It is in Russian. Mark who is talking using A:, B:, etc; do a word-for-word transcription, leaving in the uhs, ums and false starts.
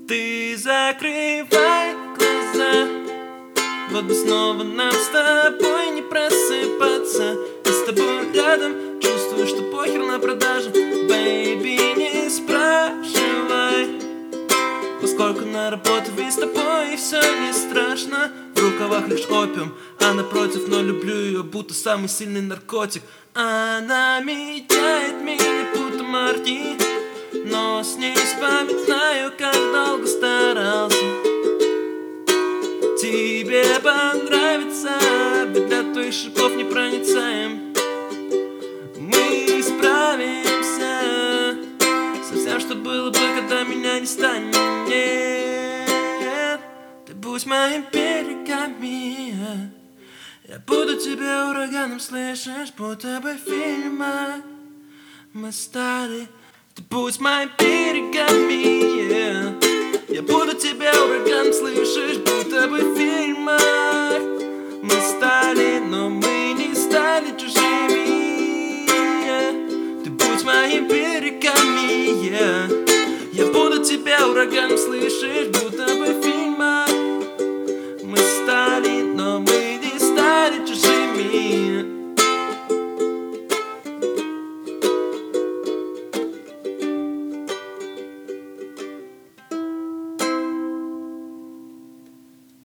A: Ты закрывай глаза, вот бы снова нам с тобой не просыпаться. Я с тобой рядом, чувствую, что похер на продажу. Бэйби, не спрашивай, поскольку на работу ведь с тобой и все не страшно. В рукавах лишь опиум, а напротив, но люблю ее, будто самый сильный наркотик. Она меняет меня, будто марки, но с ней вспоминаю, как долго старался. Тебе понравится, ведь для твоих шипов не проницаем. Мы справимся со всем, что было бы, когда меня не станет. Ты будь моими берегами, я буду тебе ураганом, слышишь, будто бы фильма мы стали. Ты будь моими берегами, yeah. Я буду тебя ураганом, слышишь, будто бы в фильмах мы стали, но мы не стали чужими, yeah. Ты будь моими берегами, yeah. Я буду тебя ураганом, слышишь, будто бы